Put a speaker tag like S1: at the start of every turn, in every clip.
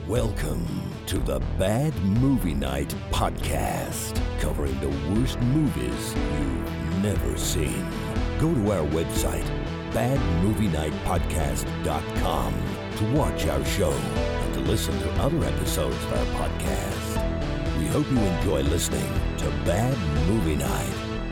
S1: Welcome to the Bad Movie Night podcast, covering the worst movies you've never seen. Go to our website, badmovienightpodcast.com, to watch our show and to listen to other episodes of our podcast. We hope you enjoy listening to Bad Movie Night.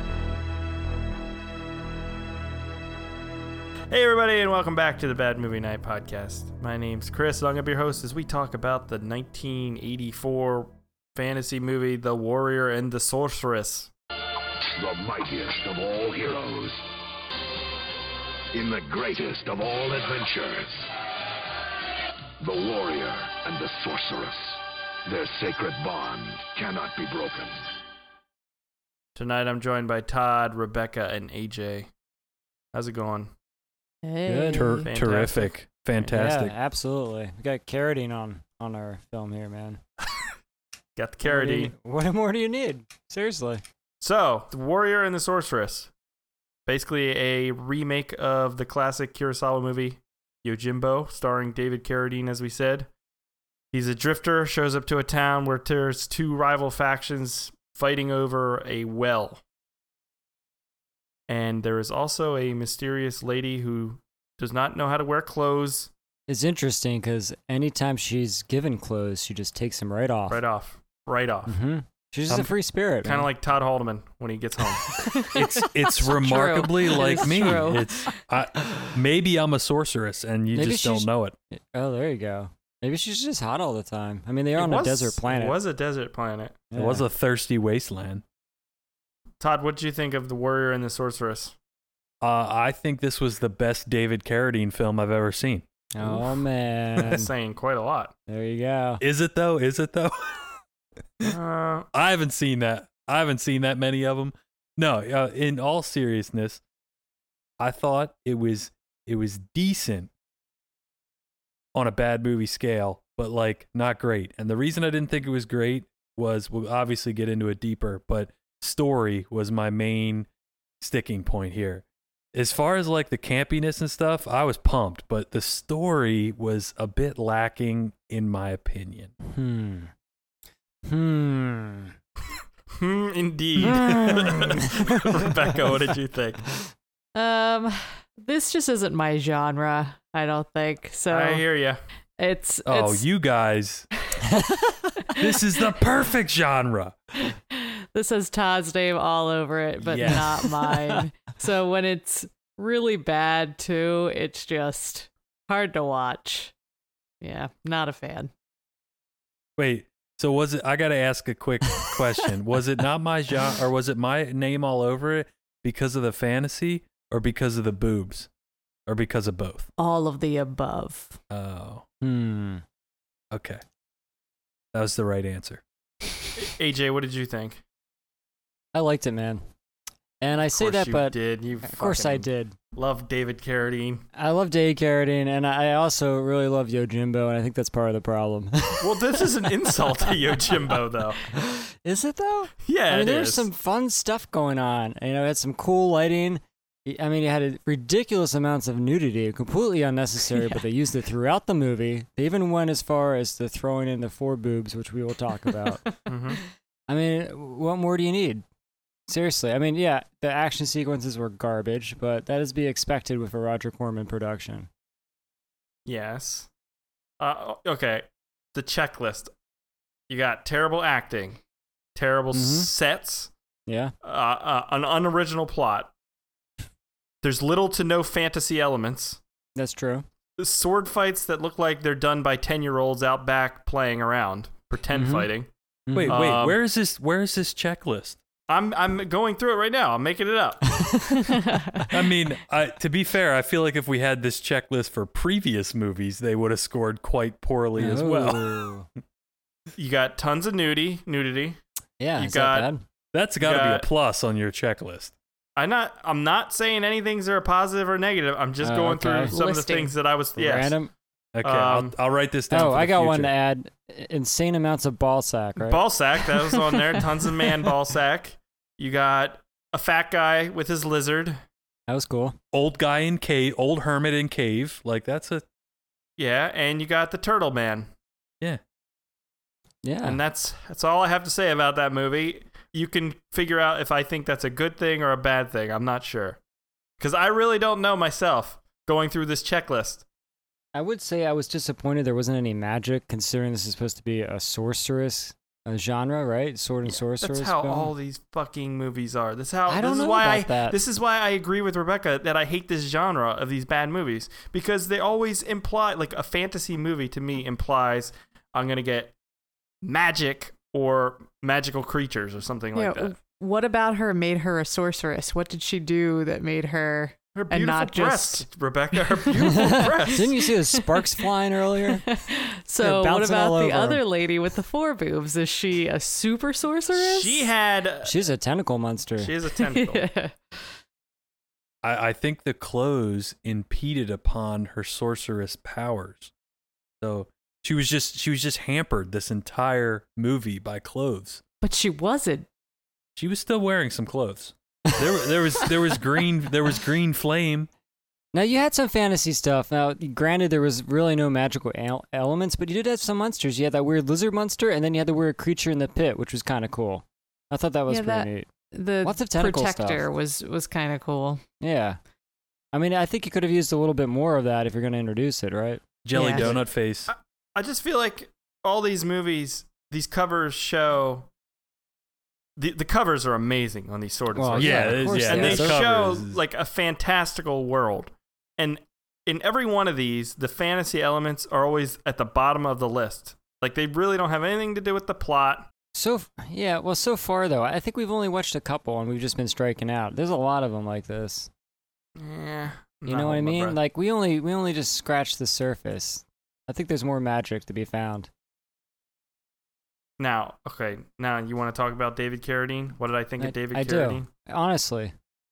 S2: Hey everybody, and welcome back to the Bad Movie Night podcast. My name's Chris, and I'm going to be your host as we talk about the 1984 fantasy movie, The Warrior and the Sorceress.
S3: The mightiest of all heroes, in the greatest of all adventures, the warrior and the sorceress. Their sacred bond cannot be broken.
S2: Tonight I'm joined by Todd, Rebecca, and AJ. How's it going?
S4: Hey.
S2: Fantastic.
S5: Terrific. Fantastic.
S4: Yeah, absolutely. We got carotene on our film here, man.
S2: Got the carotene.
S4: What more do you need? Seriously.
S2: So, The Warrior and the Sorceress. Basically a remake of the classic Kurosawa movie, Yojimbo, starring David Carradine, as we said. He's a drifter, shows up to a town where there's two rival factions fighting over a well. And there is also a mysterious lady who does not know how to wear clothes.
S4: It's interesting because anytime she's given clothes, she just takes them right off.
S2: Right off.
S4: Mm-hmm. She's just a free spirit.
S2: Kind of like Todd Haldeman when he gets home.
S5: It's remarkably like me.
S6: True.
S5: Maybe I'm a sorceress and you
S4: Maybe
S5: just don't know it.
S4: Oh, there you go. Maybe she's just hot all the time. I mean, they're on a desert planet.
S2: It was a desert planet.
S4: Yeah.
S5: It was a thirsty wasteland.
S2: Todd, what did you think of The Warrior and the Sorceress?
S5: I think this was the best David Carradine film I've ever seen.
S4: Oh, man.
S2: That's saying quite a lot.
S4: There you go.
S5: Is it though?
S2: Uh,
S5: I haven't seen that. I haven't seen that many of them. No, in all seriousness, I thought it was decent on a bad movie scale, but like not great. And the reason I didn't think it was great was, we'll obviously get into it deeper, but story was my main sticking point here. As far as like the campiness and stuff, I was pumped, but the story was a bit lacking in my opinion.
S2: Indeed. Rebecca, what did you think?
S6: This just isn't my genre, I don't think. So
S2: I hear you.
S6: it's
S5: You guys. This is the perfect genre.
S6: this has Todd's name all over it, but
S5: Yes.
S6: not mine. So when it's really bad too, it's just hard to watch. Yeah, not a fan.
S5: Wait, so was it, I got to ask a quick question. Was it not my genre, or was it my name all over it because of the fantasy or because of the boobs or because of both?
S6: All of the above.
S5: Oh, okay. That was the right answer.
S2: AJ, what did you think?
S4: I liked it, man. And I say that,
S2: you
S4: but
S2: did. You
S4: of course I did.
S2: Love David Carradine.
S4: I love David Carradine, and I also really love Yojimbo, and I think that's part of the problem.
S2: Well, this is an insult to Yojimbo, though.
S4: Is it though?
S2: Yeah,
S4: I mean,
S2: it
S4: there's
S2: is.
S4: some fun stuff going on. You know, it had some cool lighting. I mean, it had ridiculous amounts of nudity, completely unnecessary, but they used it throughout the movie. They even went as far as to throwing in the four boobs, which we will talk about.
S2: Mm-hmm.
S4: I mean, what more do you need? Seriously. I mean, yeah, the action sequences were garbage, but that is to be expected with a Roger Corman production.
S2: Yes. Okay. The checklist. You got terrible acting, terrible sets,
S4: Yeah.
S2: an unoriginal plot. There's little to no fantasy elements.
S4: That's true.
S2: Sword fights that look like they're done by 10-year-olds out back playing around, pretend fighting.
S5: Wait, where is this checklist?
S2: I'm going through it right now. I'm making it up.
S5: I mean, to be fair, I feel like if we had this checklist for previous movies, they would have scored quite poorly as well.
S4: Oh.
S2: You got tons of nudity.
S4: Yeah,
S2: You
S4: is
S2: got-
S4: that bad?
S5: That's got to be a
S2: got-
S5: plus on your checklist.
S2: I'm not saying anything's are positive or negative. I'm just going through
S4: okay.
S2: some of the
S6: Listing.
S2: things that I was
S4: Random.
S5: Okay,
S2: Um,
S5: I'll write this down.
S4: Oh,
S5: for
S4: I
S5: the
S4: got one
S5: future.
S4: to add. Insane amounts of ball sack, right?
S2: Ball sack, that was on there. Tons of man ball sack. You got a fat guy with his lizard.
S4: That was cool.
S5: Old guy in cave, old hermit in cave. Like that's a
S2: Yeah, and you got the turtle man.
S5: yeah.
S4: Yeah.
S2: And that's all I have to say about that movie. You can figure out if I think that's a good thing or a bad thing. I'm not sure. Because I really don't know myself going through this checklist.
S4: I would say I was disappointed there wasn't any magic, considering this is supposed to be a sorceress genre, right? Sword and sorceress.
S2: That's how
S4: film.
S2: all these fucking movies are. This is why I agree with Rebecca that I hate this genre of these bad movies, because they always imply, like, a fantasy movie to me implies I'm gonna get magic or magical creatures or something like that.
S6: What about her made her a sorceress? What did she do that made her?
S2: Her beautiful
S6: and not
S2: breasts, Rebecca. Her beautiful breasts.
S4: Didn't you see the sparks flying earlier?
S6: So what
S4: bouncing all
S6: about the
S4: over.
S6: other lady with the 4 boobs? Is she a super sorceress?
S4: She's a tentacle monster.
S2: She is a tentacle.
S6: Yeah.
S5: I think the clothes impeded upon her sorceress powers. So she was just hampered this entire movie by clothes.
S6: But she wasn't.
S5: She was still wearing some clothes. There was green flame.
S4: Now, you had some fantasy stuff. Now, granted, there was really no magical elements, but you did have some monsters. You had that weird lizard monster, and then you had the weird creature in the pit, which was kind of cool. I thought that was pretty neat.
S6: The
S4: Lots of tentacle
S6: protector
S4: stuff.
S6: was kind of cool.
S4: Yeah. I mean, I think you could have used a little bit more of that if you're going to introduce it, right?
S5: Jelly
S6: Yeah.
S5: donut face.
S2: I just feel like all these movies, these covers show. The covers are amazing on these sword and
S4: Well,
S2: sorcery.
S5: yeah,
S4: of course
S2: And
S4: they
S2: they
S5: the
S4: are.
S2: show
S5: covers is-
S2: like a fantastical world. And in every one of these, the fantasy elements are always at the bottom of the list. Like, they really don't have anything to do with the plot.
S4: So far, though, I think we've only watched a couple, and we've just been striking out. There's a lot of them like this.
S2: Yeah.
S4: You know what I mean? Like, we only just scratched the surface. I think there's more magic to be found.
S2: Now you want to talk about David Carradine? What did I think of David
S4: I
S2: Carradine?
S4: do. Honestly.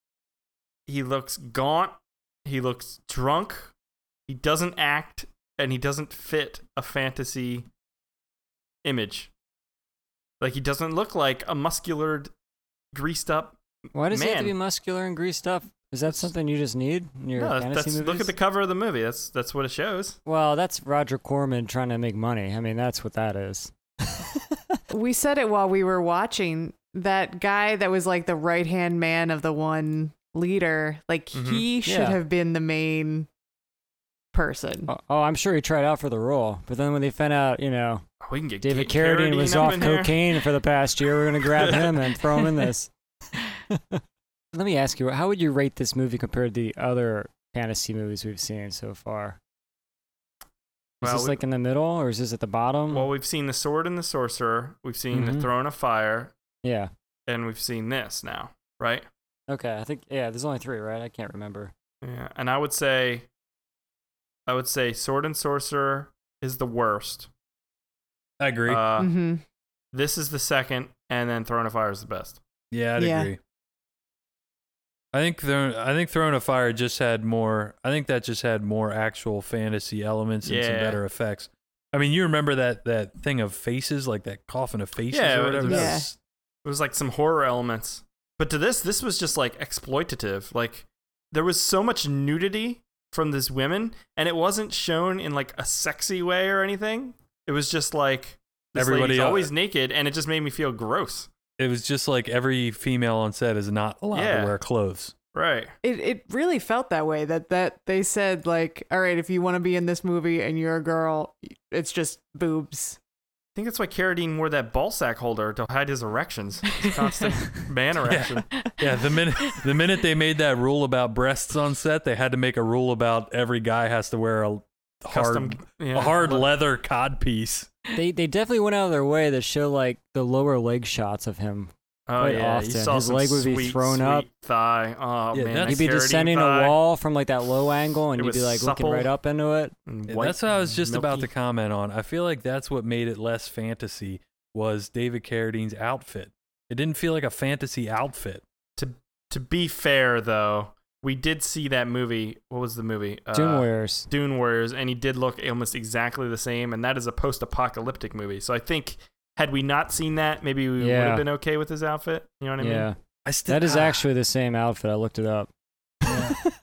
S2: He looks gaunt. He looks drunk. He doesn't act, and he doesn't fit a fantasy image. Like, he doesn't look like a muscular, greased up
S4: Why does he have to
S2: man.
S4: be muscular and greased up? Is that something you just need in your
S2: No,
S4: fantasy movies?
S2: look at the cover of the movie. That's what it shows.
S4: Well, that's Roger Corman trying to make money. I mean, that's what that is.
S6: We said it while we were watching. That guy that was like the right-hand man of the one leader, like he should
S4: Yeah.
S6: have been the main person.
S4: Oh, I'm sure he tried out for the role, but then when they found out,
S2: We can get
S4: David
S2: Carradine
S4: Carradine was
S2: up
S4: off
S2: in here.
S4: cocaine for the past year, we're gonna grab him and throw him in this. Let me ask you, how would you rate this movie compared to the other fantasy movies we've seen so far? Is
S2: Well,
S4: this like in the middle, or is this at the bottom?
S2: Well, we've seen The Sword and the Sorcerer. We've seen The
S4: Mhm.
S2: Throne of Fire.
S4: Yeah.
S2: And we've seen this now, right?
S4: Okay, I think there's only 3, right? I can't remember.
S2: Yeah, and I would say Sword and Sorcerer is the worst.
S5: I agree.
S6: Mm-hmm.
S2: This is the second, and then Throne of Fire is the best.
S5: Yeah, I'd
S6: Yeah.
S5: agree. I think Throne of Fire just had more. I think that just had more actual fantasy elements and some
S2: Yeah.
S5: better effects. I mean, you remember that thing of faces, like that coffin of faces
S2: Yeah,
S5: or whatever.
S6: Yeah.
S2: It was like some horror elements. But to this was just like exploitative. Like, there was so much nudity from these women, and it wasn't shown in like a sexy way or anything. It was just like
S5: Everybody
S2: lady's
S5: else-
S2: always naked, and it just made me feel gross.
S5: It was just like every female on set is not allowed
S2: Yeah.
S5: to wear clothes.
S2: Right.
S6: It really felt that way. That they said, like, all right, if you want to be in this movie and you're a girl, it's just boobs.
S2: I think that's why Carradine wore that ball sack holder to hide his erections. His constant man erection.
S5: Yeah, the minute they made that rule about breasts on set, they had to make a rule about every guy has to wear a hard leather codpiece.
S4: They definitely went out of their way to show like the lower leg shots of him.
S2: Oh
S4: quite
S2: yeah,
S4: often.
S2: you saw
S4: His
S2: some
S4: leg would be
S2: sweet,
S4: thrown
S2: sweet
S4: up.
S2: thigh. Oh
S5: Yeah,
S2: man,
S5: that's-
S4: He'd be
S2: Carradine
S4: descending
S2: thigh.
S4: a wall from like that low angle, and
S2: It
S4: you'd
S2: was
S4: be like
S2: supple.
S4: looking right up into it.
S2: And
S5: Yeah,
S2: white,
S5: that's what I was just about to
S2: milky.
S5: comment on. I feel like that's what made it less fantasy was David Carradine's outfit. It didn't feel like a fantasy outfit.
S2: To be fair, though, we did see that movie. What was the movie?
S4: Dune Warriors.
S2: Dune Warriors, and he did look almost exactly the same, and that is a post-apocalyptic movie. So I think had we not seen that, maybe we would
S4: Yeah.
S2: have been okay with his outfit. You know what I mean?
S4: Yeah,
S5: I still
S4: that is actually the same outfit. I looked it up.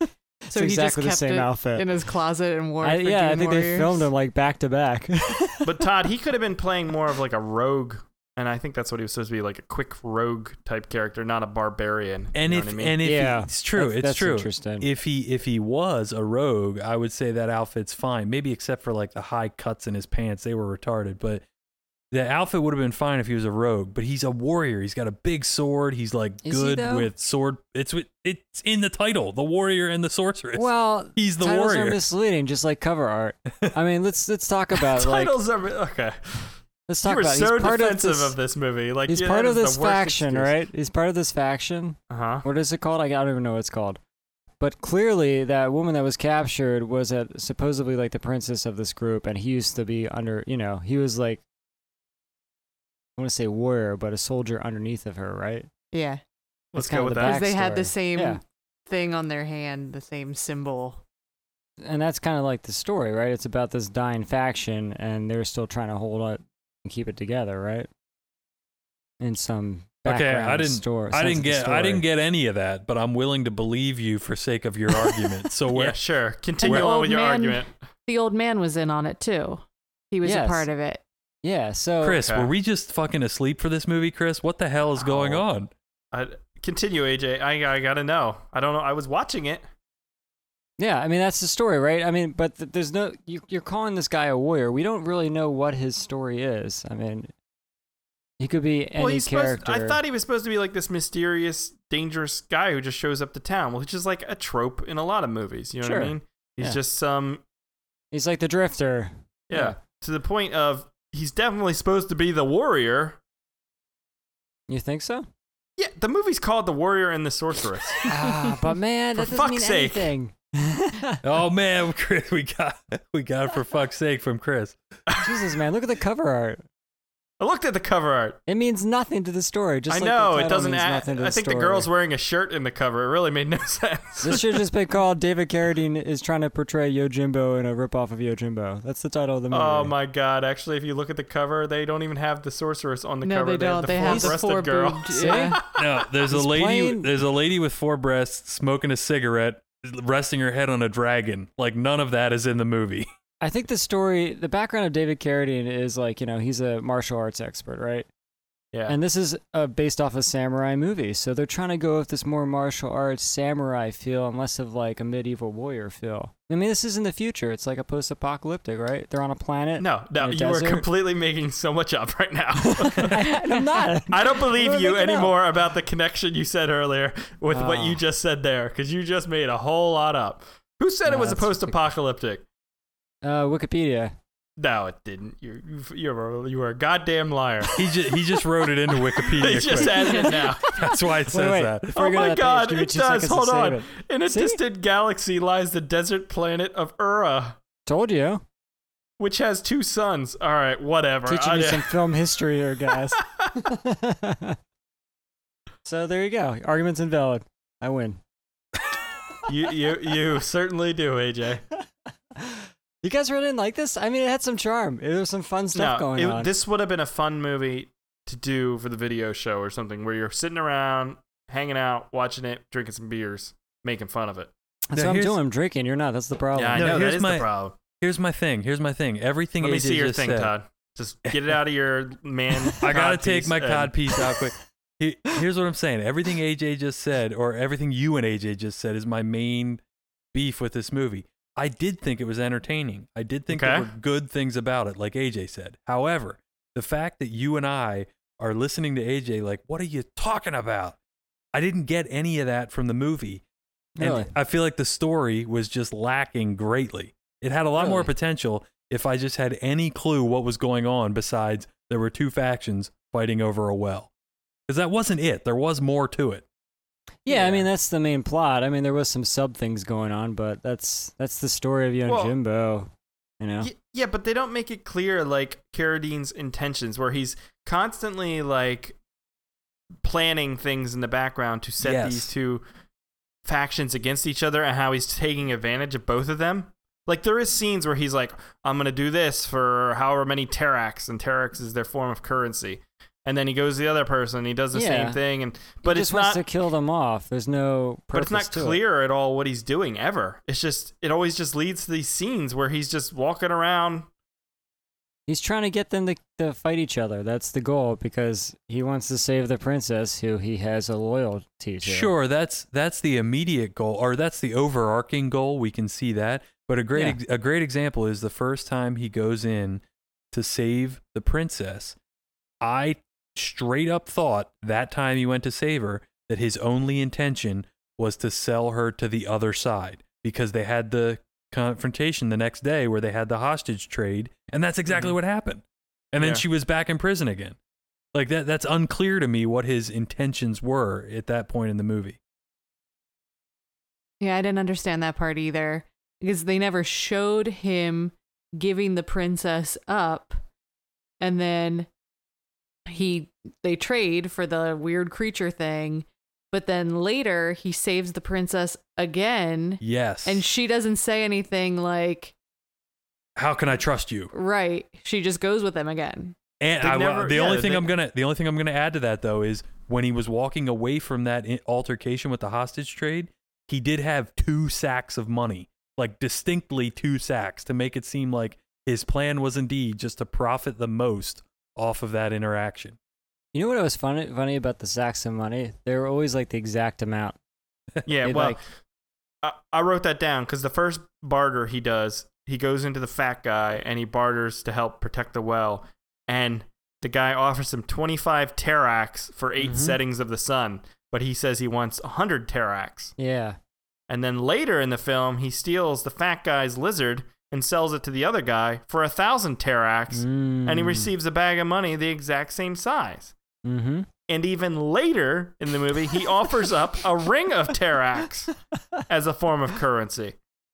S6: So he
S4: exactly the
S6: just kept
S4: same
S6: it
S4: outfit.
S6: in his closet and wore it. For
S4: I
S6: Dune
S4: think they
S6: Warriors.
S4: filmed him like back to back.
S2: But Todd, he could have been playing more of like a rogue, and I think that's what he was supposed to be, like a quick rogue type character, not a barbarian.
S5: And
S2: you know
S5: if
S2: what I mean?
S5: and if
S4: Yeah,
S5: it's true, it's
S4: that's
S5: true.
S4: interesting.
S5: If he was a rogue, I would say that outfit's fine. Maybe except for like the high cuts in his pants, they were retarded. But the outfit would have been fine if he was a rogue. But he's a warrior. He's got a big sword. He's like
S4: Is he,
S5: good
S4: though?
S5: with sword. It's in the title, the warrior and the sorceress.
S4: Well,
S5: he's the
S4: titles
S5: warrior.
S4: are misleading, just like cover art. I mean, let's talk about like
S2: Titles are okay.
S4: let's
S2: You
S4: talk
S2: were
S4: about
S2: so
S4: he's part
S2: defensive
S4: of
S2: this movie. Like
S4: he's
S2: yeah,
S4: part
S2: that
S4: of
S2: is
S4: this
S2: the worst
S4: faction,
S2: excuse.
S4: right? He's part of this faction.
S2: Uh-huh.
S4: What is it called? I don't even know what it's called. But clearly, that woman that was captured was supposedly like the princess of this group, and he used to be under. He was like, I want to say warrior, but a soldier underneath of her, right?
S6: Yeah,
S2: Let's
S4: That's kind
S2: go
S4: of
S2: with
S4: the
S2: that.
S6: because they had the
S4: backstory.
S6: same
S4: Yeah.
S6: thing on their hand, the same symbol.
S4: And that's kind of like the story, right? It's about this dying faction, and they're still trying to hold it and keep it together, right? In some
S5: Okay,
S4: background
S5: I didn't.
S4: story.
S5: I
S4: sense
S5: didn't
S4: of the
S5: get. I
S4: story.
S5: didn't get any of that, but I'm willing to believe you for sake of your argument. So
S2: Yeah,
S5: where?
S2: sure. Continue
S6: the
S2: on
S6: old
S2: with your
S6: man-
S2: argument.
S6: The old man was in on it too. He was a
S4: Yes.
S6: part of it.
S4: Yeah. So
S5: Chris,
S2: Okay.
S5: were we just fucking asleep for this movie, Chris? What the hell is going
S2: Oh.
S5: on?
S2: Continue, AJ. I gotta know. I don't know. I was watching it.
S4: yeah, I mean that's the story, right? I mean, but there's no you're calling this guy a warrior. We don't really know what his story is. I mean, he could be any
S2: he's
S4: character.
S2: I thought he was supposed to be like this mysterious, dangerous guy who just shows up to town, which is like a trope in a lot of movies. You know what I
S4: Sure.
S2: mean? He's
S4: Yeah.
S2: just some
S4: He's like the drifter.
S2: yeah. To the point of he's definitely supposed to be the warrior.
S4: You think so?
S2: Yeah, the movie's called The Warrior and the Sorceress.
S4: But man,
S2: For
S4: that doesn't
S2: fuck's
S4: mean
S2: sake.
S4: anything.
S5: Oh man, Chris, we got it for fuck's sake from Chris.
S4: Jesus, man, look at the cover art.
S2: I looked at the cover art.
S4: It means nothing to the story. Just
S2: I
S4: like
S2: know
S4: the
S2: it
S4: title
S2: doesn't.
S4: means nothing to
S2: I think the
S4: story.
S2: girl's wearing a shirt in the cover. It really made no sense.
S4: This should just be called David Carradine is trying to portray Yojimbo in a ripoff of Yojimbo. That's the title of the movie.
S2: Oh my god! Actually, if you look at the cover, they don't even have the sorceress on the
S6: No,
S2: cover.
S6: they don't. They have the
S2: four-breasted
S6: four
S2: girl.
S6: boobed.
S4: See?
S6: Yeah.
S5: No, there's a
S4: He's
S5: lady.
S4: playing-
S5: There's a lady with 4 breasts smoking a cigarette, resting her head on a dragon. Like none of that is in the movie.
S4: I think the background of David Carradine is like, he's a martial arts expert, right?
S2: Yeah.
S4: And this is based off a samurai movie. So they're trying to go with this more martial arts samurai feel and less of like a medieval warrior feel. I mean, this is in the future. It's like a post-apocalyptic, right? They're on a planet.
S2: no,
S4: in a
S2: you are
S4: desert.
S2: completely making so much up right now.
S4: I'm not.
S2: I don't believe
S4: I'm
S2: you
S4: making it up.
S2: anymore about the connection you said earlier with what you
S4: Oh.
S2: just said there, because you just made a whole lot up. Who said it
S4: No,
S2: was a
S4: that's-
S2: post-apocalyptic?
S4: Wikipedia.
S2: No, it didn't. You were a goddamn liar.
S5: He just wrote it into Wikipedia.
S2: He just
S5: quick.
S2: added it now.
S5: That's why it says
S4: wait.
S5: that.
S4: Before
S2: Oh
S4: we go to
S2: my
S4: that
S2: god,
S4: page, give me
S2: it
S4: 2
S2: does.
S4: seconds to
S2: Hold
S4: save
S2: on.
S4: it.
S2: In a
S4: See?
S2: distant galaxy lies the desert planet of Ura,
S4: Told you.
S2: which has 2 suns. All right, whatever.
S4: Teaching you some film history here, guys. So there you go. Argument's invalid. I win.
S2: you certainly do, AJ.
S4: You guys really didn't like this? I mean, it had some charm. There was some fun stuff going on.
S2: This would have been a fun movie to do for the video show or something, where you're sitting around, hanging out, watching it, drinking some beers, making fun of it.
S4: That's
S5: Now,
S4: what I'm
S5: here's-
S4: doing. I'm drinking. You're not. That's the problem.
S2: Yeah, I
S5: No,
S2: know that
S5: here's
S2: is
S5: my-
S2: the problem.
S5: Here's my thing. Everything
S2: Let me
S5: AJ
S2: see your
S5: just
S2: thing,
S5: said.
S2: Todd. Just get it out of your man.
S5: I gotta
S2: cod
S5: take
S2: piece
S5: my
S2: and-
S5: cod piece out quick. Here's what I'm saying. Everything AJ just said, or everything you and AJ just said, is my main beef with this movie. I did think it was entertaining. I did think there
S2: Okay.
S5: were good things about it, like AJ said. However, the fact that you and I are listening to AJ like, what are you talking about? I didn't get any of that from the movie.
S4: Really?
S5: And I feel like the story was just lacking greatly. It had a lot more
S4: Really?
S5: potential if I just had any clue what was going on besides there were 2 factions fighting over a well. Because that wasn't it. There was more to it.
S4: Yeah, I
S2: Yeah.
S4: mean that's the main plot. I mean there was some sub things going on, but that's the story of Young
S2: Well,
S4: Jimbo. You know.
S2: Yeah, but they don't make it clear, like, Carradine's intentions, where he's constantly, like, planning things in the background to set
S5: Yes.
S2: these 2 factions against each other, and how he's taking advantage of both of them. Like, there is scenes where he's like, I'm going to do this for however many Terax, and Terax is their form of currency. and then he goes to the other person. He does the same thing, but
S4: he
S2: it's
S4: just wants
S2: not
S4: to kill them off. There's no
S2: But it's
S4: purpose
S2: not
S4: to it.
S2: clear at all what he's doing ever. It's just it always just leads to these scenes where he's just walking around.
S4: He's trying to get them to fight each other. That's the goal because he wants to save the princess who he has a loyalty to.
S5: Sure, that's the immediate goal, or that's the overarching goal. We can see that. But a great example is the first time he goes in to save the princess. I straight up thought that time he went to save her that his only intention was to sell her to the other side because they had the confrontation the next day where they had the hostage trade, and that's exactly what happened. And then she was back in prison again. Like that's unclear to me what his intentions were at that point in the movie.
S6: Yeah, I didn't understand that part either because they never showed him giving the princess up, and then they trade for the weird creature thing, but then later he saves the princess again.
S5: Yes.
S6: And she doesn't say anything like,
S5: how can I trust you?
S6: Right. She just goes with him again.
S5: And the only thing I'm gonna add to that though is when he was walking away from that altercation with the hostage trade, he did have 2 sacks of money, like distinctly 2 sacks, to make it seem like his plan was indeed just to profit the most off of that interaction.
S4: You know what was funny about the sacks of money? They were always like the exact amount.
S2: Yeah, well, I wrote that down because the first barter he does, he goes into the fat guy and he barters to help protect the well, and the guy offers him 25 terax for 8 settings of the sun, but he says he wants 100 terax.
S4: Yeah.
S2: And then later in the film, he steals the fat guy's lizard and sells it to the other guy for 1,000 terax, and he receives a bag of money the exact same size.
S4: Mm-hmm.
S2: And even later in the movie, he offers up a ring of terax as a form of currency.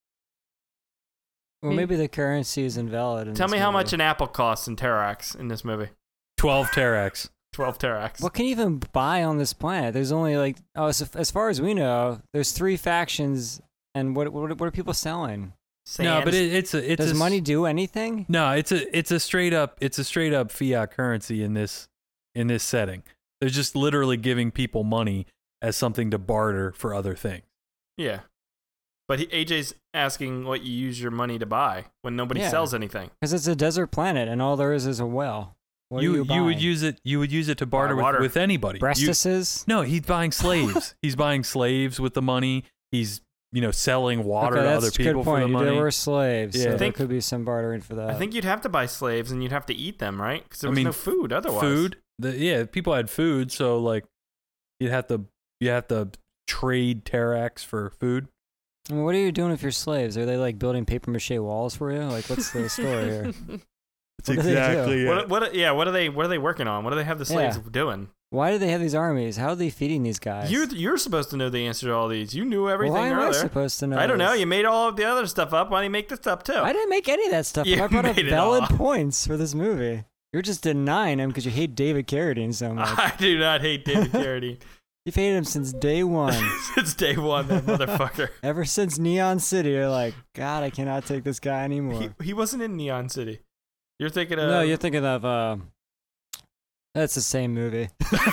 S4: Well, maybe the currency is invalid.
S2: Tell me how much an apple costs in terax in this movie.
S5: 12 terax.
S2: 12 terax.
S4: What can you even buy on this planet? There's only so as far as we know, there's 3 factions, and what are people selling?
S2: Sand.
S5: No, but it's
S4: Does money do anything?
S5: No, it's a straight up fiat currency in this setting. They're just literally giving people money as something to barter for other things.
S2: Yeah. But AJ's asking what you use your money to buy when nobody sells anything.
S4: Because it's a desert planet, and all there is a well. What
S5: you
S4: are you buying?
S5: would use it to barter with anybody.
S4: Breastises?
S5: No, he's buying slaves. He's buying slaves with the money. He's selling water to other people for the money.
S4: There were slaves,
S5: Yeah.
S4: so there could be some bartering for that.
S2: I think you'd have to buy slaves and you'd have to eat them, right? Because there was no food otherwise.
S5: Food? People had food, so like you have to trade terax for food.
S4: I mean, what are you doing with your slaves? Are they like building paper mache walls for you? Like, what's the story here?
S5: That's exactly it.
S2: What are they working on? What do they have the slaves doing?
S4: Why do they have these armies? How are they feeding these guys?
S2: You're supposed to know the answer to all these. You knew everything
S4: Why am
S2: earlier.
S4: I supposed to know?
S2: I don't know.
S4: this?
S2: You made all of the other stuff up. Why don't you make this up too?
S4: I didn't make any of that stuff.
S2: You
S4: I brought up
S2: made it
S4: valid
S2: all.
S4: points for this movie. You're just denying him because you hate David Carradine so much.
S2: I do not hate David Carradine.
S4: You've hated him since day one.
S2: Since day one, that motherfucker.
S4: Ever since Neon City, you're like, God, I cannot take this guy anymore.
S2: He wasn't in Neon City. You're thinking of...
S4: No, you're thinking of... That's the same movie.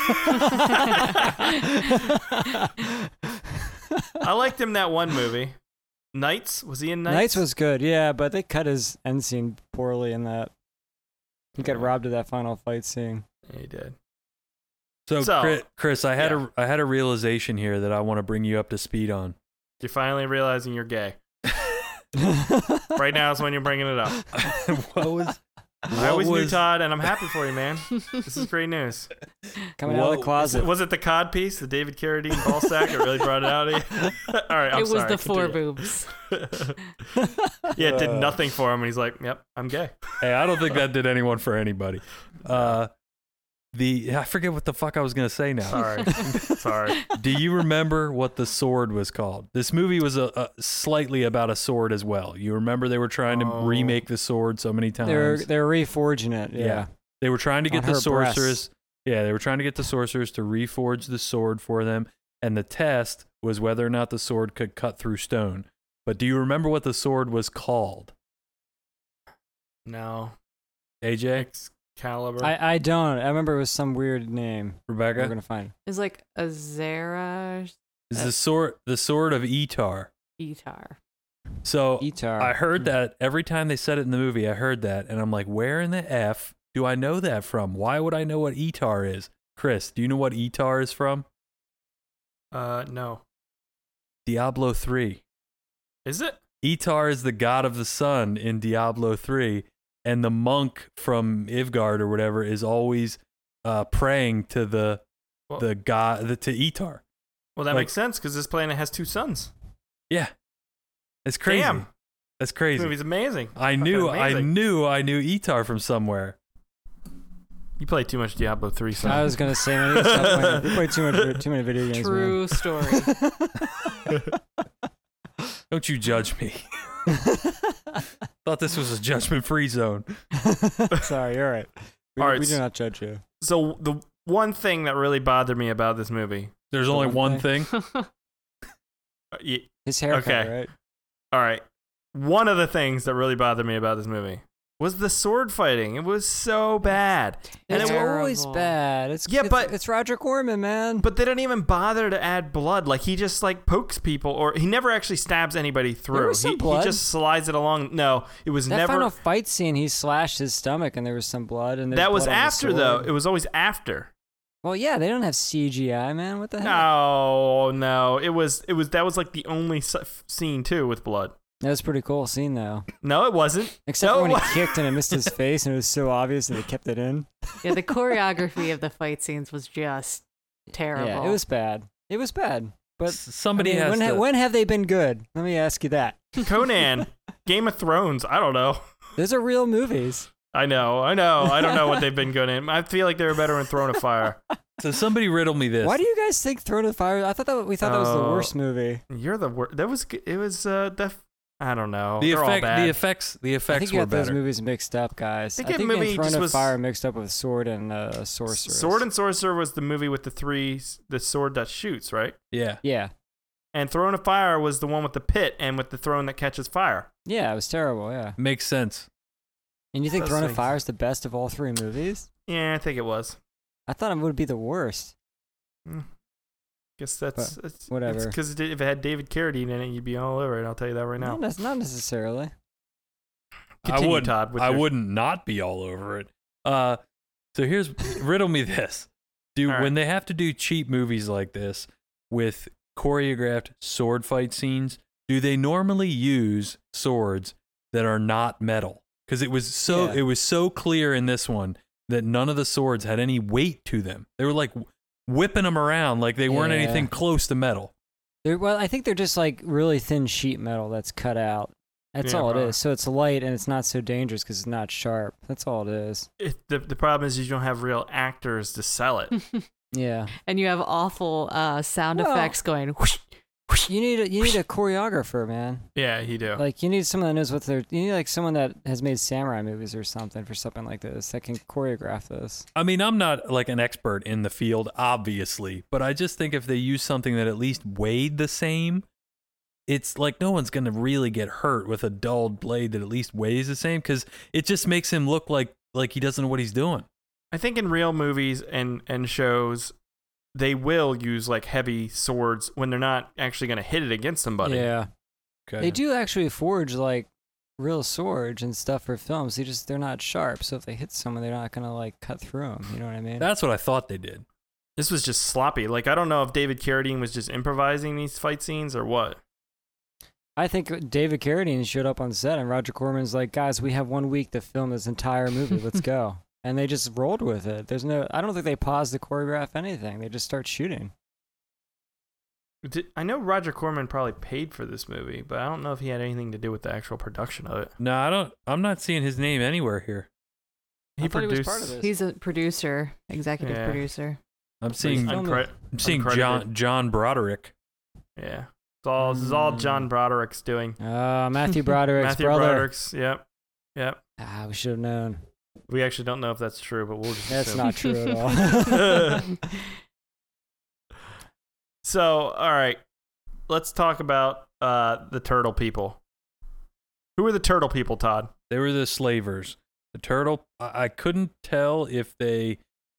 S2: I liked him in that one movie. Knights? Was he in Knights?
S4: Knights was good, yeah, but they cut his end scene poorly in that. He got robbed of that final fight scene.
S2: Yeah, he did.
S5: So Chris, I had a realization here that I want to bring you up to speed on.
S2: You're finally realizing you're gay. Right now is when you're bringing it up. I always knew Todd, and I'm happy for you, man. This is great news.
S4: Coming out of the closet.
S2: Was it the cod piece, the David Carradine ball sack that really brought it out of you? All right, I'm sorry.
S6: It was the 4 boobs.
S2: Yeah, it did nothing for him, and he's like, yep, I'm gay.
S5: Hey, I don't think that did anyone for anybody. I forget what the fuck I was going to say now.
S2: Sorry.
S5: Do you remember what the sword was called? This movie was slightly about a sword as well. You remember they were trying to remake the sword so many times.
S4: They're reforging it. Yeah.
S5: They were trying to get the sorcerers.
S4: Breasts.
S5: Yeah, they were trying to get the sorcerers to reforge the sword for them, and the test was whether or not the sword could cut through stone. But do you remember what the sword was called?
S2: No.
S5: AJ?
S2: caliber.
S4: I don't. I remember it was some weird name.
S5: Rebecca?
S4: We're gonna find.
S6: It's like Azera
S5: Is the sword of Etar.
S6: Etar.
S5: So
S4: Etar.
S5: I heard that every time they said it in the movie, I heard that, and I'm like, where in the F do I know that from? Why would I know what Etar is? Chris, do you know what Etar is from?
S2: No.
S5: Diablo 3.
S2: Is it?
S5: Etar is the god of the sun in Diablo 3, and the monk from Ivgard or whatever is always praying to the god to Etar.
S2: Well, that
S5: Like-
S2: makes sense because this planet has 2 suns.
S5: Yeah, it's crazy.
S2: Damn.
S5: That's
S2: This
S5: crazy.
S2: movie's amazing.
S5: I
S2: Fucking
S5: knew
S2: amazing.
S5: I knew Etar from somewhere.
S2: You play too much Diablo 3, son.
S4: I was gonna say, man, you play too many video games.
S6: True story.
S5: Don't you judge me. Thought this was a judgment-free zone.
S4: Man. Sorry, you're right.
S2: All right,
S4: We do not judge you.
S2: So the one thing that really bothered me about this movie.
S5: There's
S4: The
S5: only
S4: one
S5: one thing.
S4: His haircut,
S2: Okay.
S4: right?
S2: All right. One of the things that really bothered me about this movie was the sword fighting. It was so bad. And
S4: It's
S2: it,
S4: always
S6: Terrible.
S4: bad. It's Roger Corman, man.
S2: but they don't even bother to add blood. Like he just like pokes people, or he never actually stabs anybody through.
S4: was some
S2: He
S4: blood.
S2: just slides it along. No, it was
S4: that
S2: never.
S4: final fight scene, he slashed his stomach, and there was some blood. And there's
S2: That was
S4: blood on the
S2: after
S4: sword.
S2: though. It was always after.
S4: Well, yeah, they don't have CGI, man. What the heck?
S2: No. It was. That was like the only scene too with blood.
S4: That was a pretty cool scene, though.
S2: No, it wasn't.
S4: Except
S2: No,
S4: for
S2: it
S4: when
S2: wa-
S4: he kicked and it missed his face, and it was so obvious that they kept it in.
S6: Yeah, the choreography of the fight scenes was just terrible.
S4: Yeah, it was bad. It was bad. But
S5: Somebody
S4: I mean,
S5: has to.
S4: when have they been good? Let me ask you that.
S2: Conan, Game of Thrones. I don't know.
S4: Those are real movies.
S2: I know. I don't know what they've been good in. I feel like they were better in Throne of Fire.
S5: So somebody riddle me this.
S4: Why do you guys think Throne of Fire? I thought we thought that was the
S2: Oh.
S4: worst movie.
S2: You're the worst. That was. It was. I don't know.
S5: the
S2: They're all
S5: effect?
S2: bad.
S5: The effects. The
S4: I
S5: effects
S4: think you
S5: were
S4: got those
S5: better.
S4: movies mixed up, guys.
S2: I
S4: I
S2: think
S4: think
S2: the movie
S4: Throne
S2: just
S4: of
S2: was-
S4: Fire mixed up with Sword and Sorceress.
S2: Sword and Sorcerer was the movie with the sword that shoots, right?
S5: Yeah.
S4: Yeah.
S2: And Throne of Fire was the one with the pit and with the throne that catches fire.
S4: Yeah, it was terrible, yeah.
S5: Makes sense.
S4: And you think
S2: Those
S4: Throne of
S2: things.
S4: Fire is the best of all 3 movies?
S2: Yeah, I think it was.
S4: I thought it would be the worst.
S2: Guess that's
S4: whatever.
S2: Because if it had David Carradine in it, you'd be all over it. I'll tell you that right now.
S4: Not necessarily.
S2: Continue,
S5: I wouldn't.
S2: Todd. With
S5: I
S2: your-
S5: wouldn't not be all over it. So here's riddle me this.
S2: All right.
S5: When they have to do cheap movies like this with choreographed sword fight scenes, do they normally use swords that are not metal? Because it was so clear in this one that none of the swords had any weight to them. They were like whipping them around like they weren't
S4: Yeah.
S5: anything close to metal.
S4: Well, I think they're just like really thin sheet metal that's cut out. That's
S2: Yeah,
S4: all it
S2: probably.
S4: is. So it's light and it's not so dangerous because it's not sharp. That's all it is.
S2: The problem is you don't have real actors to sell it.
S4: Yeah.
S6: And you have awful sound
S4: Well-
S6: effects going whoosh, whoosh.
S4: You need a choreographer, man.
S2: Yeah, you do.
S4: Like you need someone that knows what they're. You need like someone that has made samurai movies or something for something like this that can choreograph this.
S5: I mean, I'm not like an expert in the field, obviously, but I just think if they use something that at least weighed the same, it's like no one's going to really get hurt with a dulled blade that at least weighs the same because it just makes him look like he doesn't know what he's doing.
S2: I think in real movies and shows, they will use like heavy swords when they're not actually going to hit it against somebody.
S4: Yeah.
S5: Okay.
S4: They do actually forge like real swords and stuff for films. They're not sharp. So if they hit someone, they're not gonna like cut through them. You know what I mean?
S5: That's what I thought they did.
S2: This was just sloppy. Like, I don't know if David Carradine was just improvising these fight scenes or what.
S4: I think David Carradine showed up on set and Roger Corman's like, guys, we have 1 week to film this entire movie. Let's go. And they just rolled with it. I don't think they paused to choreograph anything. They just start shooting.
S2: I know Roger Corman probably paid for this movie, but I don't know if he had anything to do with the actual production of it.
S5: No, I'm not seeing his name anywhere here.
S2: He
S4: thought he was
S2: produced.
S4: part of this.
S6: He's a producer, executive
S2: Yeah.
S6: producer.
S5: I'm seeing
S4: Film
S2: uncre-
S5: I'm seeing
S2: uncredited.
S5: John Broderick.
S2: Yeah. This is all John Broderick's doing.
S4: Matthew Broderick's
S2: Matthew
S4: brother.
S2: Broderick's. Yep.
S4: We should have known.
S2: We actually don't know if that's true, but we'll just
S4: That's
S2: assume.
S4: not true at all.
S2: So, all right. Let's talk about the turtle people. Who are the turtle people, Todd?
S5: They were the slavers. The turtle. I couldn't tell if they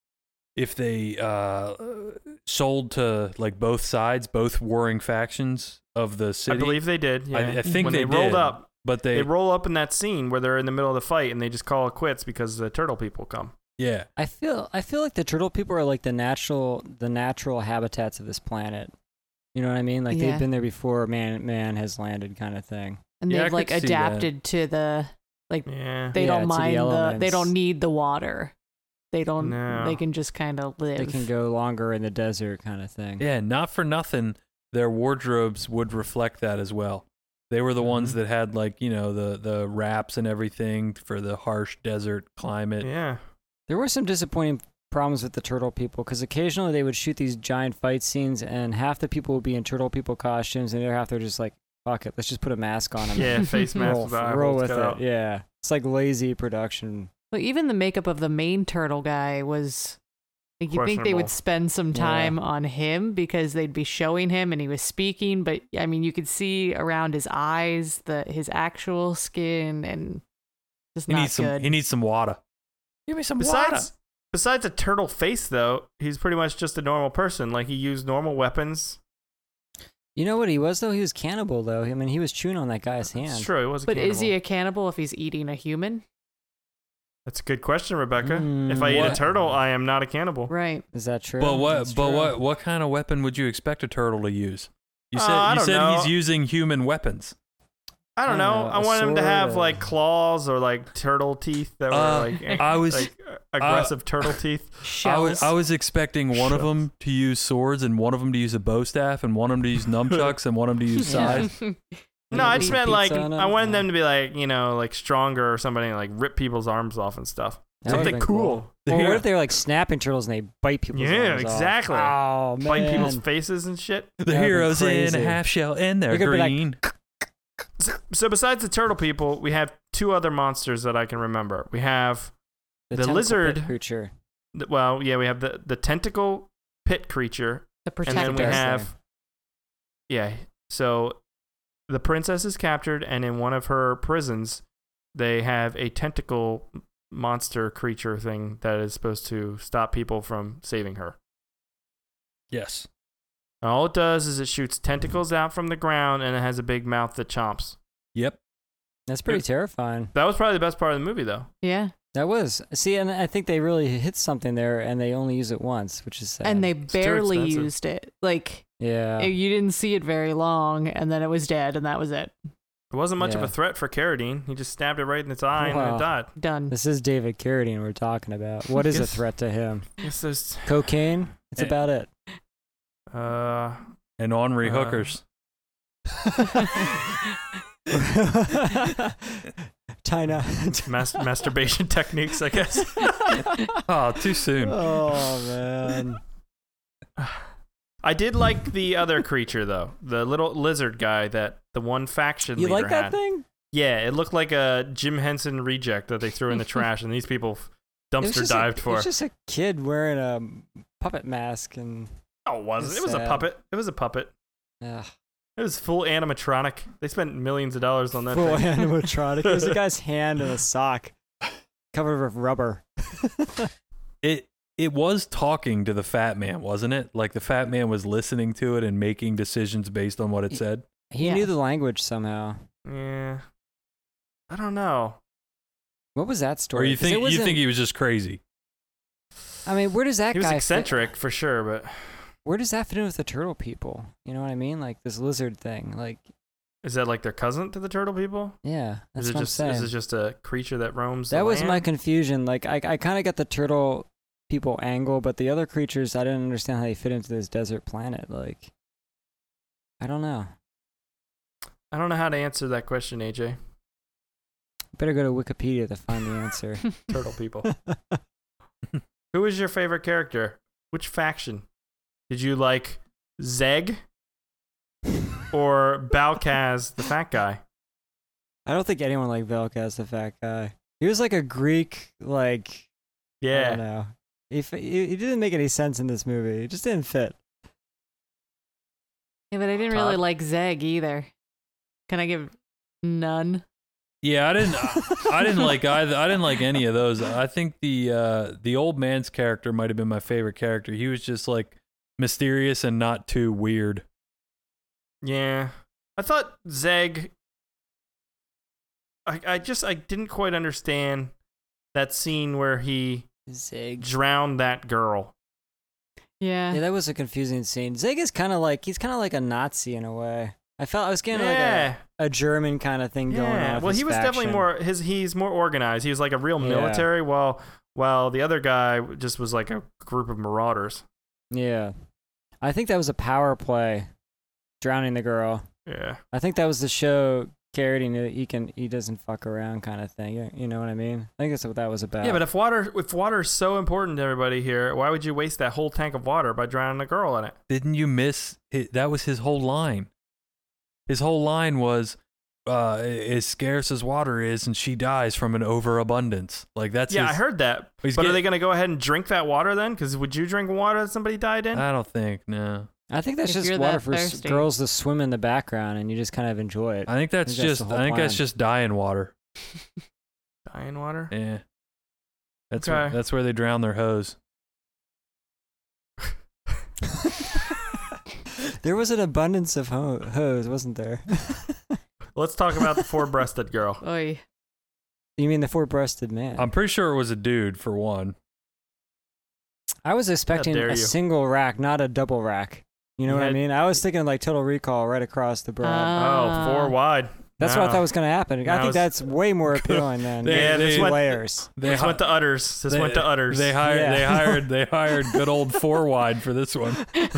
S5: sold to like both sides, both warring factions of the city.
S2: I believe they did. Yeah.
S5: I think
S2: when
S5: they
S2: rolled
S5: did,
S2: up.
S5: but
S2: They roll up in that scene where they're in the middle of the fight and they just call it quits because the turtle people come.
S5: yeah.
S4: I feel like the turtle people are like the natural habitats of this planet. You know what I mean? Like
S6: Yeah.
S4: they've been there before man has landed, kind of thing.
S6: And
S5: Yeah, I
S6: they've like
S5: could see that.
S6: adapted to the like
S2: Yeah.
S6: they
S4: Yeah,
S6: don't
S4: to the
S6: mind they
S4: elements.
S6: don't need the water. They don't
S2: No.
S6: they can just kind of live.
S4: They can go longer in the desert, kind of thing.
S5: Yeah, not for nothing, their wardrobes would reflect that as well. They were the ones that had like, the wraps and everything for the harsh desert climate.
S2: Yeah.
S4: There were some disappointing problems with the turtle people because occasionally they would shoot these giant fight scenes and half the people would be in turtle people costumes and the other half they're just like, fuck it, let's just put a mask on them.
S2: Yeah, face mask
S4: roll,
S2: with the eyeballs
S4: roll with
S2: cut
S4: it.
S2: out.
S4: Yeah, it's like lazy production.
S6: Well, even the makeup of the main turtle guy was like you think they
S2: Questionable.
S6: would spend some time on him because they'd be showing him and he was speaking, but I mean you could see around his eyes his actual skin and just
S5: He
S6: not
S5: needs
S6: good.
S5: he needs some water. Give me some water.
S2: Besides a turtle face, though, he's pretty much just a normal person. Like, he used normal weapons.
S4: You know what he was though? He was cannibal though. I mean, he was chewing on that guy's hand.
S2: It's true, he was a
S6: But
S2: cannibal.
S6: is he a cannibal if he's eating a human?
S2: That's a good question, Rebecca. If I eat
S5: What?
S2: a turtle, I am not a cannibal.
S6: Right.
S4: Is that true?
S5: But
S4: That's true.
S5: what kind of weapon would you expect a turtle to use? You said
S2: I don't know.
S5: he's using human weapons.
S2: I don't know. I
S4: a
S2: want him to
S4: sword
S2: have
S4: or-
S2: like claws or like turtle teeth that were like
S5: I was-
S2: like aggressive turtle teeth.
S6: Shells.
S5: I was expecting one of them to use swords and one of them to use a bow staff and one of them to use nunchucks and one of them to use
S4: Yeah.
S5: scythe.
S2: No, I just meant like
S4: Pizza on
S2: I
S4: him?
S2: wanted them
S4: Yeah.
S2: to be like like stronger or somebody and like rip people's arms off and stuff.
S4: That would've
S2: Something
S4: been
S2: cool.
S4: Well,
S5: Yeah.
S4: what if they were like snapping turtles and they bite people's
S2: Yeah,
S4: arms off?
S2: exactly.
S4: Oh man.
S2: Bite people's faces and shit.
S5: The
S4: That'd be
S5: hero's in a
S4: crazy.
S5: half shell and they're
S4: You're gonna be like,
S5: green.
S2: So besides the turtle people, we have two other monsters that I can remember. We have the
S4: tentacle
S2: lizard-
S4: pit creature.
S2: we have the tentacle pit creature,
S6: the
S2: and
S6: protector.
S2: then we
S4: Protector.
S2: have so the princess is captured, and in one of her prisons, they have a tentacle monster creature thing that is supposed to stop people from saving her.
S5: Yes.
S2: And all it does is it shoots tentacles out from the ground, and it has a big mouth that chomps.
S5: Yep.
S4: That's pretty terrifying.
S2: That was probably the best part of the movie, though.
S6: Yeah.
S4: That was. See, and I think they really hit something there, and they only use it once, which is sad.
S6: And they
S2: too
S6: barely
S2: expensive.
S6: used it. Like
S4: yeah.
S6: you didn't see it very long and then it was dead and that was it.
S2: It wasn't much of
S4: Yeah.
S2: a threat for Carradine. He just stabbed it right in its eye and
S4: Wow.
S2: it died.
S6: Done.
S4: This is David Carradine we're talking about. What is a
S2: Yes.
S4: threat to him?
S2: It's just,
S4: Cocaine? That's
S5: Eh.
S4: about it.
S5: And ornery
S2: Uh,
S5: hookers.
S4: China.
S2: masturbation techniques, I guess.
S5: Oh, too soon.
S4: Oh man.
S2: I did like the other creature though, the little lizard guy that the one faction
S4: You
S2: leader
S4: like that
S2: had.
S4: thing?
S2: Yeah, it looked like a Jim Henson reject that they threw in the trash, and these people
S4: It was
S2: dumpster
S4: just
S2: dived
S4: It
S2: for.
S4: was just a kid wearing a puppet mask and
S2: Oh, it wasn't.
S4: It's
S2: It was a
S4: sad.
S2: puppet. It was a puppet.
S4: ugh,
S2: It was full animatronic. They spent millions of dollars on that
S4: full
S2: thing.
S4: animatronic. It was a guy's hand in a sock covered with rubber.
S5: It was talking to the fat man, wasn't it? Like the fat man was listening to it and making decisions based on what it said.
S4: He
S6: Yeah.
S4: knew the language somehow.
S2: Yeah. I don't know.
S4: What was that
S5: Or
S4: story?
S5: you
S4: 'Cause it
S5: think
S4: wasn't-
S5: he was just crazy?
S4: I mean, where does that
S2: He was
S4: guy
S2: eccentric for sure, but
S4: where does that fit in with the turtle people? You know what I mean? Like this lizard thing. Like,
S2: is that like their cousin to the turtle people?
S4: yeah, that's
S2: Is it
S4: what
S2: just
S4: I'm saying.
S2: is it just a creature that roams?
S4: That
S2: the
S4: was my
S2: land?
S4: confusion. Like, I kind of got the turtle people angle, but the other creatures, I didn't understand how they fit into this desert planet. Like, I don't know.
S2: I don't know how to answer that question, AJ.
S4: Better go to Wikipedia to find the answer.
S2: Turtle people. Who is your favorite character? Which faction? Did you like Zeg or Balkaz, the fat guy?
S4: I don't think anyone liked Velkaz, the fat guy. He was like a Greek, like, I don't
S2: Yeah.
S4: know. He didn't make any sense in this movie. It just didn't fit.
S6: Yeah, but I didn't really
S2: Todd?
S6: like Zeg either. Can I give none?
S5: Yeah, I didn't like either. I didn't like any of those. I think the old man's character might have been my favorite character. He was just like mysterious and not too weird.
S2: Yeah. I thought Zeg, I didn't quite understand that scene where he
S4: Zeg.
S2: drowned that girl.
S6: Yeah.
S4: Yeah, that was a confusing scene. Zeg is kind of like a Nazi in a way. I was getting like a German kind of thing going on.
S2: Well, he was definitely he's more organized. He was like a real military, while the other guy just was like a group of marauders.
S4: Yeah. I think that was a power play, drowning the girl.
S2: Yeah.
S4: I think that was the show Carradine, he doesn't fuck around kind of thing. You know what I mean? I think that's what that was about.
S2: Yeah, but if water is so important to everybody here, why would you waste that whole tank of water by drowning a girl in it?
S5: Didn't you miss it? That was his whole line. His whole line was, as scarce as water is, and she dies from an overabundance. Like that's
S2: I heard that. But are they going to go ahead and drink that water then? Because would you drink water that somebody died in?
S5: I don't think, no.
S4: I think that's
S6: If
S4: just
S6: you're
S4: water
S6: that
S4: for
S6: thirsty.
S4: girls to swim in the background, and you just kind of enjoy it.
S5: I think that's
S4: the whole plan.
S5: just dying water.
S2: Dying water?
S5: Yeah.
S2: Okay.
S5: That's where they drown their hose.
S4: There was an abundance of hose, wasn't there?
S2: Let's talk about the four-breasted girl.
S6: Oy.
S4: You mean the four-breasted man?
S5: I'm pretty sure it was a dude for one.
S4: I was expecting
S2: dare
S4: a
S2: you.
S4: single rack, not a double rack. You know what I mean? I was thinking like Total Recall right across the broad.
S2: Four wide.
S4: That's what I thought was going to happen. I
S2: Now
S4: think that's way more appealing than
S2: This
S4: two
S2: went-
S4: layers.
S2: This went to udders. This went to udders.
S5: They hired good old four wide for this one.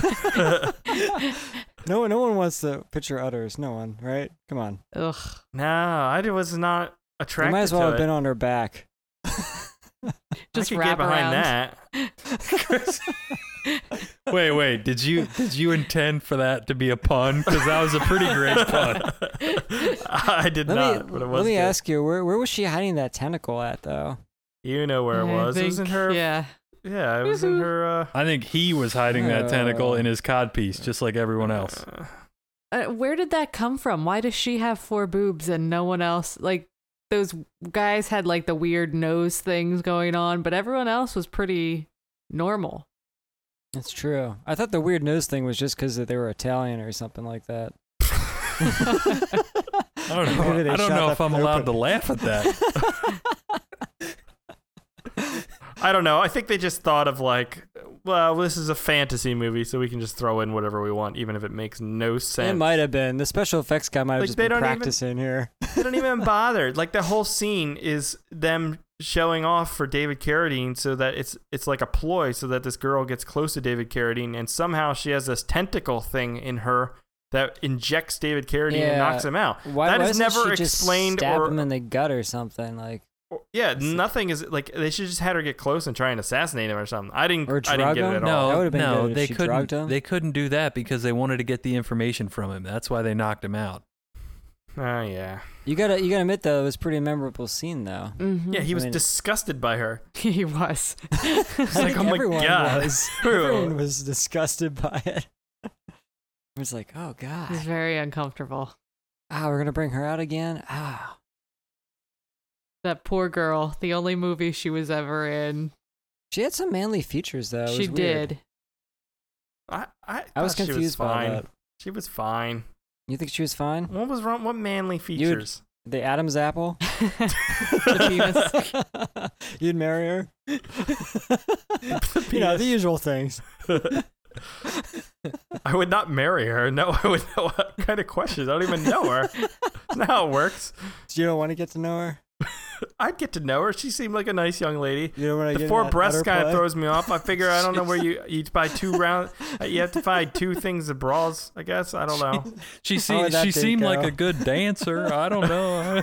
S4: No one wants to picture udders. No one, right? Come on.
S6: Ugh.
S2: No, I was not
S4: They
S2: attracted
S4: might as well
S2: to
S4: have
S2: it.
S4: been on her back.
S6: Just
S2: I could
S6: wrap
S2: get behind
S6: around.
S2: that.
S5: Wait, did you intend for that to be a pun? Because that was a pretty great pun.
S2: I did not, but it was
S4: Let me
S2: good.
S4: ask you, where was she hiding that tentacle at, though?
S2: You know where it was. It was in her.
S6: Yeah.
S2: Yeah, it was in her.
S5: I think he was hiding that tentacle in his codpiece, just like everyone else.
S6: Where did that come from? Why does she have 4 boobs and no one else? Like, those guys had like the weird nose things going on, but everyone else was pretty normal.
S4: That's true. I thought the weird nose thing was just because they were Italian or something like that.
S5: I don't know if I'm allowed to laugh at that.
S2: I don't know. I think they just thought of like, well, this is a fantasy movie, so we can just throw in whatever we want, even if it makes no sense.
S4: It might have been. The special effects guy might have
S2: Like,
S4: just
S2: they
S4: been
S2: don't even-
S4: practicing here.
S2: They don't even bother. Like the whole scene is them showing off for David Carradine, so that it's like a ploy, so that this girl gets close to David Carradine, and somehow she has this tentacle thing in her that injects David Carradine and knocks him out.
S4: Why
S2: that is
S4: doesn't
S2: never
S4: she just
S2: explained
S4: stab
S2: or
S4: him in the gut or something like?
S2: nothing is like they should just had her get close and try and assassinate him or something. I didn't get
S4: drug
S2: it at
S4: him?
S2: all.
S4: That would've been good if
S5: they
S4: she
S5: couldn't.
S4: drugged him.
S5: They couldn't do that because they wanted to get the information from him. That's why they knocked him out.
S2: Oh yeah.
S4: You gotta admit though, it was a pretty memorable scene though.
S6: Mm-hmm.
S2: Yeah, he was
S4: I mean-
S2: disgusted by her.
S6: He was.
S2: It's like, oh my
S4: everyone
S2: god.
S4: was. Everyone was disgusted by it. It was like, oh
S6: He's
S4: god,
S6: very uncomfortable.
S4: we're gonna bring her out again.
S6: That poor girl. The only movie she was ever in.
S4: She had some manly features though. It
S6: She
S4: was weird.
S6: did.
S2: I
S4: was
S2: thought she
S4: confused by
S2: fine.
S4: that.
S2: She was fine.
S4: You think she was fine?
S2: What was wrong? What manly features?
S4: The Adam's apple.
S6: The penis.
S4: You'd marry her. You know, the usual things.
S2: I would not marry her. No, I would know what kind of questions. I don't even know her. That's not how it works.
S4: You don't want to get to know her.
S2: I'd get to know her. She seemed like a nice young lady.
S4: You don't want to
S2: The
S4: get
S2: 4
S4: in that
S2: breasts
S4: utter
S2: kind of
S4: play?
S2: throws me off. I figure I don't know where you buy 2 rounds. You have to buy 2 things of bras. I guess I don't know.
S5: She
S4: How would
S5: seemed
S4: that
S5: she
S4: date
S5: seemed like
S4: go?
S5: a good dancer. I don't know.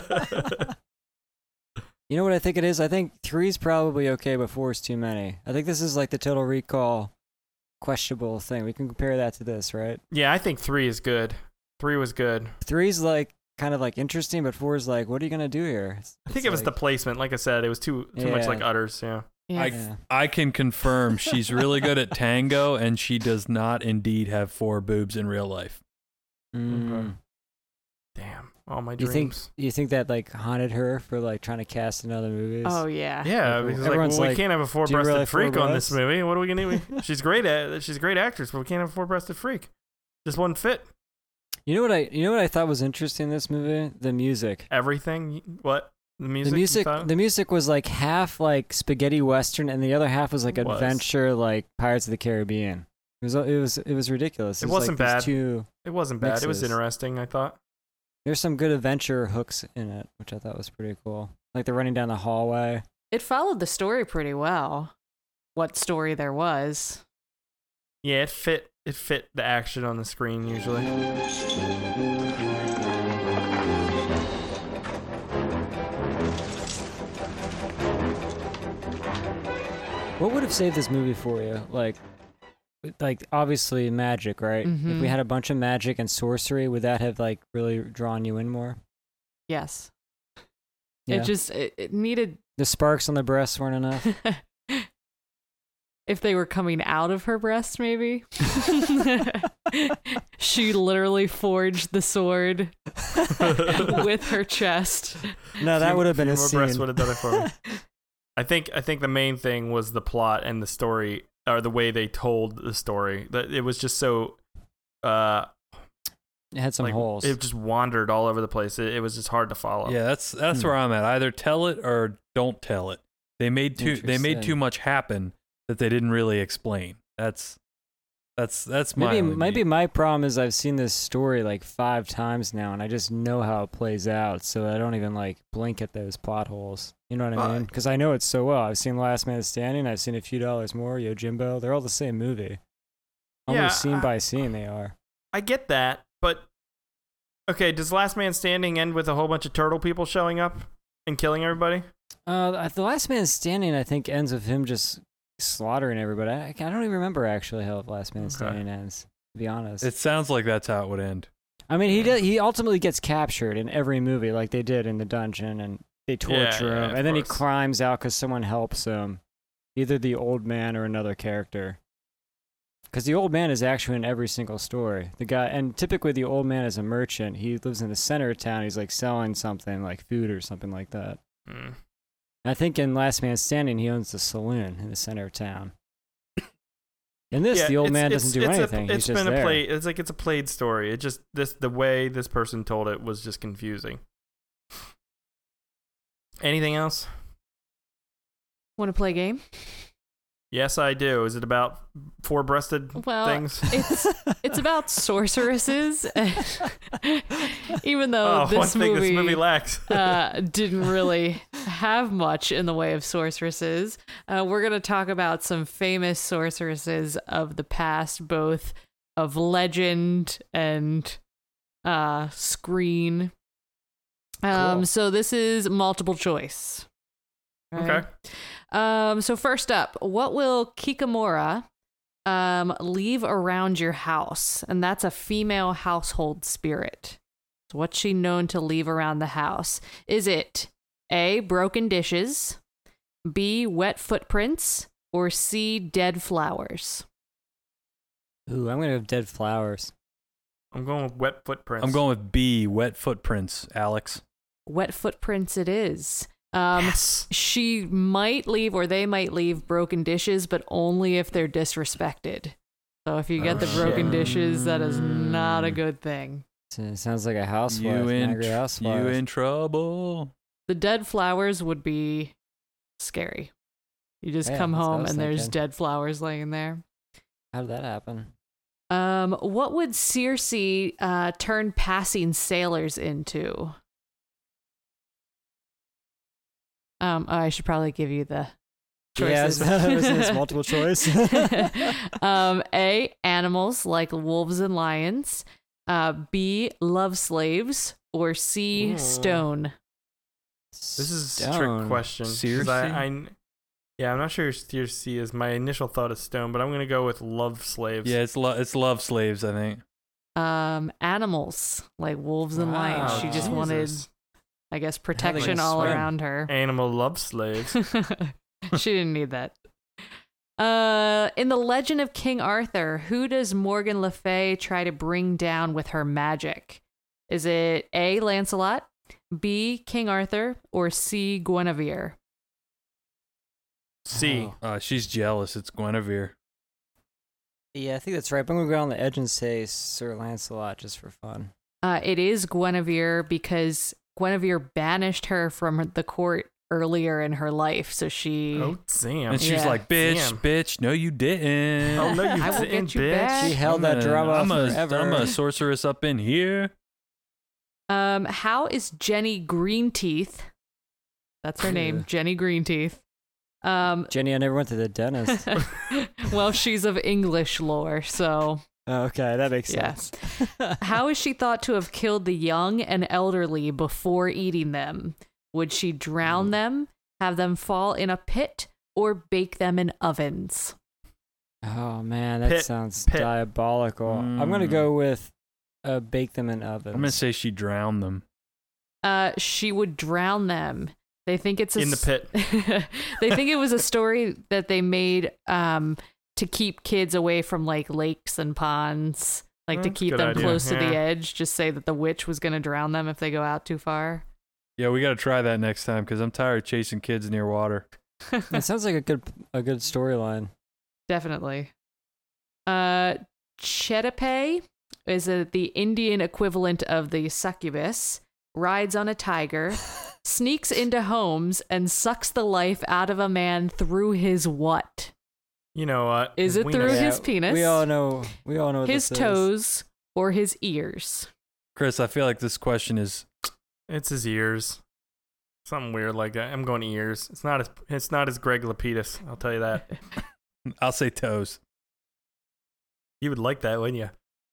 S4: You know what I think it is? I think 3's probably okay, but 4's too many. I think this is like the Total Recall questionable thing. We can compare that to this, right?
S2: Yeah, I think 3 is good. 3 was good.
S4: 3's like kind of like interesting, but 4's like, what are you gonna do here?
S2: I think it was the placement. Like I said, it was too much
S4: Yeah.
S2: like udders. Yeah.
S6: Yeah.
S4: Yeah.
S5: I can confirm she's really good at tango, and she does not indeed have 4 boobs in real life.
S4: Mm.
S2: Damn. all my
S4: You
S2: dreams.
S4: think that like haunted her for like trying to cast in other movies?
S6: Oh yeah.
S2: Yeah,
S4: Like,
S2: because like,
S4: everyone's
S2: well, we
S4: like,
S2: can't have a
S4: "Do you
S2: four-breasted
S4: really have
S2: freak
S4: four
S2: on this
S4: breasts?"
S2: movie. What are we gonna do? She's a great actress, but we can't have a four-breasted freak. Just wouldn't fit.
S4: You know what I thought was interesting in this movie? The music.
S2: Everything. What? The music.
S4: The music was like half like spaghetti western, and the other half was like
S2: It was.
S4: adventure, like Pirates of the Caribbean. It was ridiculous.
S2: It
S4: was
S2: wasn't
S4: like
S2: bad.
S4: these two.
S2: It wasn't bad. It was
S4: mixes.
S2: interesting, I thought.
S4: There's some good adventure hooks in it, which I thought was pretty cool. Like they're running down the hallway.
S6: It followed the story pretty well. What story there was.
S2: Yeah, it fit the action on the screen usually.
S4: What would have saved this movie for you? Like obviously magic, right? If we
S6: Mhm.
S4: had a bunch of magic and sorcery, would that have like really drawn you in more?
S6: Yes.
S4: Yeah.
S6: It needed
S4: The sparks on the breasts weren't enough.
S6: if they were coming out of her breast, maybe. She literally forged the sword with her chest.
S4: No, that would have been a
S2: more breasts
S4: scene.
S2: would have done it for me. I think the main thing was the plot and the story, or the way they told the story. That it was just so
S4: It had some
S2: like,
S4: holes.
S2: it just wandered all over the place. It was just hard to follow.
S5: Yeah, that's where I'm at. Either tell it or don't tell it. They made too
S4: Interesting.
S5: much happen that they didn't really explain. That's my
S4: Maybe
S5: only
S4: my problem is I've seen this story like 5 times now, and I just know how it plays out, so I don't even like blink at those plot holes. You know what I mean? Because I know it so well. I've seen Last Man Standing. I've seen A Few Dollars More. Yojimbo. They're all the same movie. Almost scene by scene, they are.
S2: I get that, but okay, does Last Man Standing end with a whole bunch of turtle people showing up and killing everybody?
S4: The Last Man Standing, I think, ends with him just slaughtering everybody. I don't even remember actually how Last Man Standing ends. To be honest,
S5: It sounds like that's how it would end.
S4: I mean, he ultimately gets captured in every movie, like they did in the dungeon, and they torture
S2: Yeah,
S4: him,
S2: of
S4: and then he
S2: course.
S4: climbs out because someone helps him, either the old man or another character. Because the old man is actually in every single story. The guy, and typically the old man is a merchant. He lives in the center of town. He's like selling something, like food or something like that.
S2: Hmm.
S4: I think in Last Man Standing, he owns the saloon in the center of town. In this,
S2: Yeah,
S4: the old
S2: it's-
S4: man doesn't do anything.
S2: It's
S4: He's just
S2: been a
S4: there.
S2: play. It's like it's a played story. It just the way this person told it was just confusing. Anything else?
S6: Want to play a game?
S2: Yes, I do. Is it about four-breasted
S6: Well,
S2: things?
S6: it's about sorceresses. Even though
S2: one
S6: this
S2: thing this movie
S6: movie
S2: lacks.
S6: didn't really have much in the way of sorceresses. We're going to talk about some famous sorceresses of the past, both of legend and screen.
S2: Cool.
S6: So this is multiple choice.
S2: Okay.
S6: So first up, what will Kikamura leave around your house? And that's a female household spirit. So what's she known to leave around the house? Is it A, broken dishes, B, wet footprints, or C, dead flowers?
S4: Ooh, I'm gonna have dead flowers.
S2: I'm going with wet footprints.
S5: I'm going with B, wet footprints, Alex.
S6: Wet footprints it is.
S2: Yes.
S6: She might leave, or they might leave, broken dishes, but only if they're disrespected. So if you get the broken dishes, that is not a good thing.
S4: It sounds like a housewife. Angry housewife.
S5: You in trouble.
S6: The dead flowers would be scary. You just
S4: Yeah,
S6: come
S4: that's what I
S6: home
S4: was
S6: and there's
S4: thinking.
S6: dead flowers laying there.
S4: How did that happen?
S6: What would Circe turn passing sailors into? I should probably give you the choices.
S4: Yeah, it's multiple choice.
S6: A, animals like wolves and lions. B, love slaves. Or C,
S2: Ooh.
S6: stone.
S2: This is a
S4: Stone.
S2: trick question. 'cause
S5: Circe?
S2: Yeah, I'm not sure if Circe is. My initial thought is stone, but I'm going to go with love slaves.
S5: Yeah, it's love slaves, I think.
S6: Animals like wolves and lions.
S2: Wow,
S6: She just
S2: Jesus.
S6: wanted, I guess, protection all
S4: swim?
S6: around her.
S2: Animal love slaves.
S6: She didn't need that. In the Legend of King Arthur, who does Morgan Le Fay try to bring down with her magic? Is it A, Lancelot, B, King Arthur, or C, Guinevere?
S2: C.
S4: Oh.
S5: She's jealous. It's Guinevere.
S4: Yeah, I think that's right. But I'm going to go on the edge and say Sir Lancelot just for fun.
S6: It is Guinevere because Guinevere banished her from the court earlier in her life. So she...
S2: Oh, damn.
S5: And she's
S6: Yeah.
S5: like, bitch,
S2: Damn.
S5: bitch, no you didn't.
S2: Oh, no, you
S6: I will
S2: didn't,
S6: get you
S2: bitch.
S6: back.
S4: She held that drama forever.
S5: I'm a sorceress up in here.
S6: How is Jenny Greenteeth? That's her name, Jenny Greenteeth.
S4: Jenny, I never went to the dentist.
S6: Well, she's of English lore, so
S4: Oh, okay, that makes
S6: Yeah.
S4: sense.
S6: how is she thought to have killed the young and elderly before eating them? Would she drown them, have them fall in a pit, or bake them in ovens?
S4: Oh man, that
S2: Pit.
S4: sounds
S2: Pit.
S4: diabolical. I'm gonna go with bake them in ovens.
S5: I'm going to say she drowned them.
S6: She would drown them. They think it's
S2: In the pit.
S6: They think it was a story that they made to keep kids away from like lakes and ponds, like to
S2: That's a
S6: keep
S2: good
S6: them
S2: idea,
S6: close to the
S2: yeah.
S6: edge. Just say that the witch was going to drown them if they go out too far.
S5: Yeah, we got to try that next time because I'm tired of chasing kids near water.
S4: That sounds like a good storyline.
S6: Definitely. Chetape is the Indian equivalent of the succubus, rides on a tiger, sneaks into homes, and sucks the life out of a man through his what?
S2: You know what?
S6: Is it
S2: We
S6: through
S2: know-
S6: his penis?
S4: We all know. What
S6: His
S4: this is.
S6: toes or his ears?
S5: Chris, I feel like this question is
S2: It's his ears. Something weird like that. I'm going ears. It's not as Greg Lapidus, I'll tell you that.
S5: I'll say toes.
S2: You would like that, wouldn't you?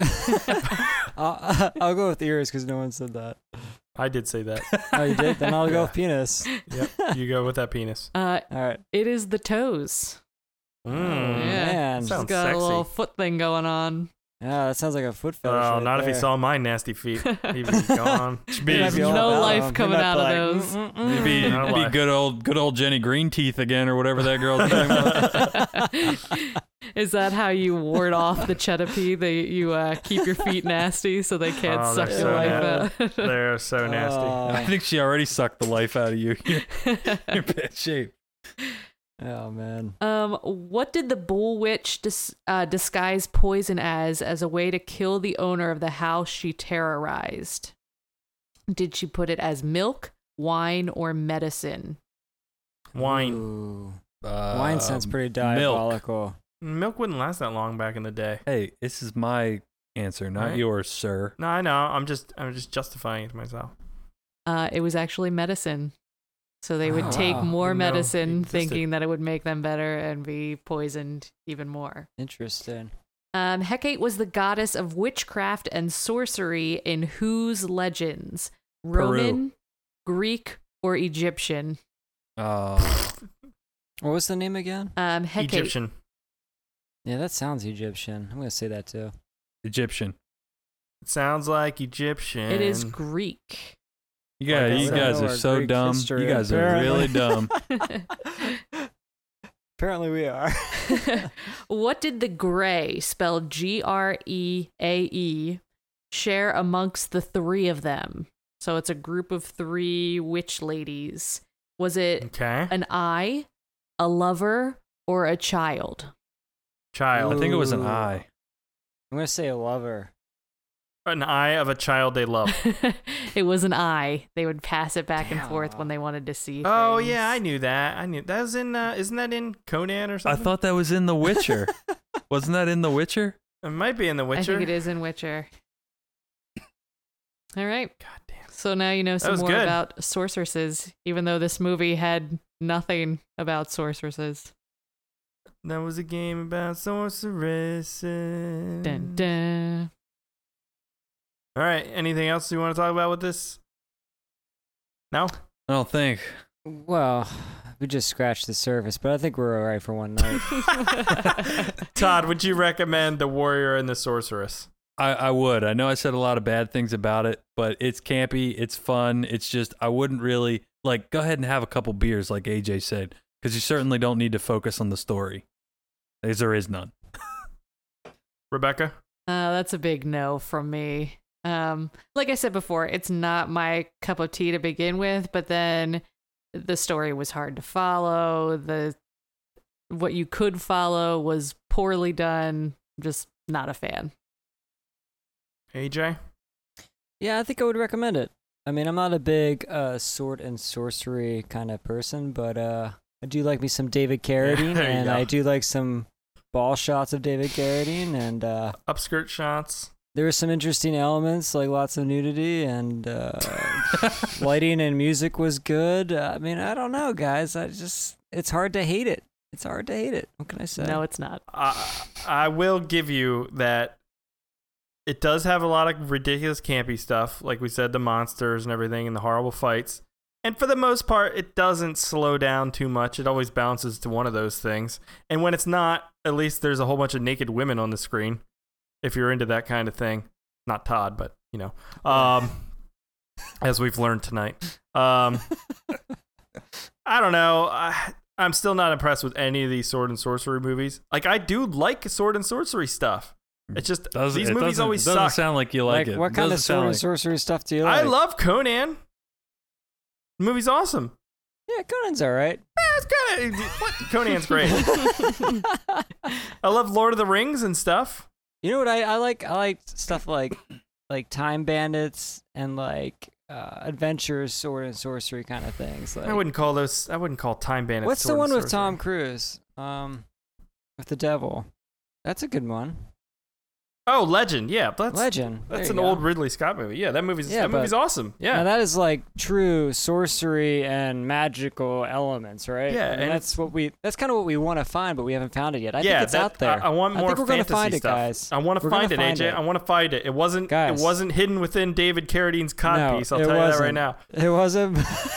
S4: I'll go with ears because no one said that.
S2: I did say that.
S4: Oh, you did? Then I'll go with penis.
S2: Yep. You go with that penis.
S4: All right.
S6: It is the toes.
S2: Mm.
S6: Yeah.
S4: Man.
S6: He's
S2: Sounds
S6: got
S2: sexy.
S6: a little foot thing going on.
S4: Yeah, that sounds like a foot fetish.
S2: Oh,
S4: right
S2: not if he
S4: there.
S2: saw my nasty feet. He'd be gone.
S4: He
S5: Be,
S4: might be all
S6: No
S4: about
S6: life
S4: them. He
S6: coming
S4: might
S6: out
S4: be
S6: of
S4: like,
S6: those.
S5: it'd be,
S2: No
S5: it'd be
S2: lie.
S5: good old Jenny Green Teeth again or whatever that girl's name was.
S6: Is that how you ward off the chetape? You keep your feet nasty so they can't
S2: Oh,
S6: suck
S2: they're
S6: your
S2: so
S6: life out.
S2: They're so nasty.
S5: I think she already sucked the life out of you. You're in bad shape.
S4: Oh man.
S6: What did the bull witch disguise poison as a way to kill the owner of the house she terrorized? Did she put it as milk, wine, or medicine?
S2: Wine.
S4: Ooh. Wine sounds pretty
S5: Milk.
S4: diabolical.
S2: Milk wouldn't last that long back in the day.
S5: Hey, this is my answer, not
S2: Right.
S5: yours, sir.
S2: No, I know. I'm just justifying it to myself.
S6: It was actually medicine. So they would
S2: Oh,
S6: take
S2: wow.
S6: more
S2: Didn't know it
S6: medicine
S2: existed.
S6: thinking that it would make them better and be poisoned even more.
S4: Interesting.
S6: Hecate was the goddess of witchcraft and sorcery in whose legends?
S5: Peru.
S6: Roman, Greek, or Egyptian?
S4: What was the name again?
S6: Hecate.
S2: Egyptian.
S4: Yeah, that sounds Egyptian. I'm gonna say that too.
S5: Egyptian.
S2: It sounds like Egyptian.
S6: It is Greek.
S5: Yeah,
S2: Like I
S5: you
S2: said,
S5: guys
S4: I know
S5: are
S4: our
S5: so
S4: Greek
S5: dumb.
S4: history,
S5: You guys are
S4: apparently.
S5: really dumb.
S4: Apparently we are.
S6: What did the Grey, spelled Greae, share amongst the three of them? So it's a group of three witch ladies. Was it
S2: Okay.
S6: an eye, a lover, or a child?
S2: Child.
S5: I think it was an
S4: Ooh.
S5: eye.
S4: I'm gonna say a lover.
S2: An eye of a child they love.
S6: It was an eye. They would pass it back and forth
S4: Damn.
S6: when they wanted to see
S2: Oh
S6: things.
S2: yeah, I knew that. I knew that was in. Isn't that in Conan or
S5: I
S2: something?
S5: thought that was in The Witcher. Wasn't that in The Witcher?
S2: it might be in The Witcher.
S6: I think it is in Witcher. All right.
S2: God damn.
S6: So now you know some
S2: was
S6: more
S2: good.
S6: about sorceresses, even though this movie had nothing about sorceresses.
S2: That was a game about sorceresses.
S6: Dun, dun.
S2: All right. Anything else you want to talk about with this? No.
S5: I don't think.
S4: Well, we just scratched the surface, but I think we're alright for one night.
S2: Todd, would you recommend The Warrior and the Sorceress?
S5: I would. I know I said a lot of bad things about it, but it's campy. It's fun. It's just, I wouldn't really, like, go ahead and have a couple beers, like AJ said, because you certainly don't need to focus on the story, as there is none.
S2: Rebecca?
S6: That's a big no from me. Like I said before, it's not my cup of tea to begin with, but then the story was hard to follow. What you could follow was poorly done. Just not a fan.
S2: AJ?
S4: Yeah, I think I would recommend it. I mean, I'm not a big sword and sorcery kind of person, but I do like me some David Carradine,
S2: there you
S4: and
S2: go.
S4: I do like some ball shots of David Carradine, and
S2: Upskirt shots.
S4: there were some interesting elements, like lots of nudity, and lighting and music was good. I mean, I don't know, guys. It's hard to hate it. It's hard to hate it. What can I say?
S6: No, it's not.
S2: I will give you that it does have a lot of ridiculous campy stuff, like we said, the monsters and everything, and the horrible fights. And for the most part, it doesn't slow down too much. It always bounces to one of those things. And when it's not, at least there's a whole bunch of naked women on the screen, if you're into that kind of thing. Not Todd, but, as we've learned tonight. I don't know. I'm still not impressed with any of these sword and sorcery movies. Like, I do like sword and sorcery stuff. It's just these movies always
S5: doesn't
S2: suck.
S5: sound like you like it.
S4: What kind of
S5: Doesn't sound
S4: sword and
S5: like-
S4: sorcery stuff do you like?
S2: I love Conan. The movie's awesome.
S4: Yeah, Conan's all right.
S2: It's kind of what? Conan's great. I love Lord of the Rings and stuff.
S4: You know what I like? I like stuff like Time Bandits and like adventures, sword and sorcery kind of things. Like,
S2: I wouldn't call Time Bandits.
S4: what's the
S2: sword
S4: one
S2: and
S4: with
S2: sorcery.
S4: Tom Cruise? With the devil. That's a good one.
S2: Oh, Legend. Yeah, that's
S4: Legend.
S2: That's
S4: There
S2: an
S4: you
S2: old
S4: go.
S2: Ridley Scott movie. Yeah, that movie's
S4: Yeah, but-
S2: awesome. Yeah.
S4: Now that is like true sorcery and magical elements, right?
S2: Yeah,
S4: I mean,
S2: and
S4: that's kind of what we want to find, but we haven't found it yet. I think it's
S2: that-
S4: out there.
S2: I want more
S4: think we're gonna
S2: fantasy
S4: find it,
S2: stuff.
S4: guys.
S2: I want to
S4: We're
S2: find it,
S4: gonna find
S2: AJ.
S4: it.
S2: I want to find it. It wasn't
S4: Guys.
S2: hidden within David Carradine's codpiece. I'll
S4: it
S2: tell you that
S4: wasn't.
S2: right now.
S4: It wasn't.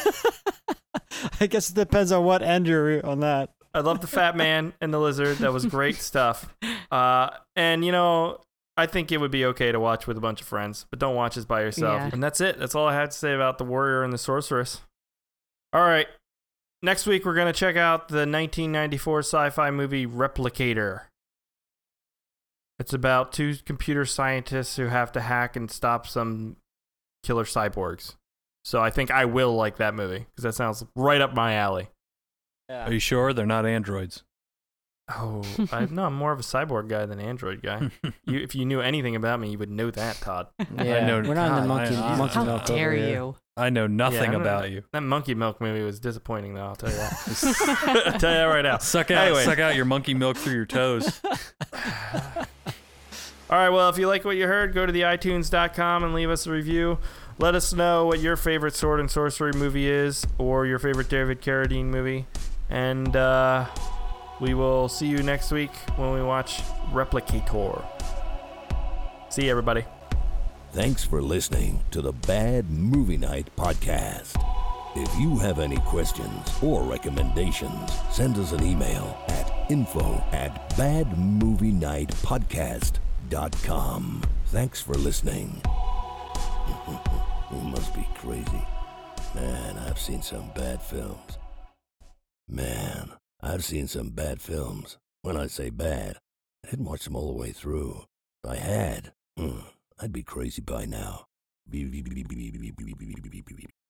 S4: I guess it depends on what end you're on that.
S2: I love the Fat Man and the Lizard. That was great stuff. And I think it would be okay to watch with a bunch of friends, but don't watch this by yourself.
S6: Yeah.
S2: And that's it. That's all I had to say about the Warrior and the Sorceress. All right. Next week, we're going to check out the 1994 sci-fi movie Replicator. It's about two computer scientists who have to hack and stop some killer cyborgs. So I think I will like that movie because that sounds right up my alley.
S4: Yeah.
S5: Are you sure they're not androids?
S2: Oh, I'm more of a cyborg guy than an android guy. If you knew anything about me, you would know that, Todd.
S4: Yeah,
S5: know-
S4: we're not in the
S5: God,
S4: monkey
S6: How
S4: milk
S6: dare
S4: over here.
S6: you?
S5: I know nothing
S2: Yeah, I don't
S5: about
S2: know.
S5: you.
S2: That Monkey Milk movie was disappointing, though. I'll tell you that. I'll tell you that right now.
S5: Suck out,
S2: Anyway.
S5: suck out your monkey milk through your toes.
S2: All right, well, if you like what you heard, go to the iTunes.com and leave us a review. Let us know what your favorite sword and sorcery movie is, or your favorite David Carradine movie. And we will see you next week when we watch Replicator. See you, everybody.
S1: Thanks for listening to the Bad Movie Night Podcast. If you have any questions or recommendations, send us an email at info@badmovienightpodcast.com. Thanks for listening. You must be crazy. Man, I've seen some bad films. Man, I've seen some bad films. When I say bad, I didn't watch them all the way through. If I had, I'd be crazy by now.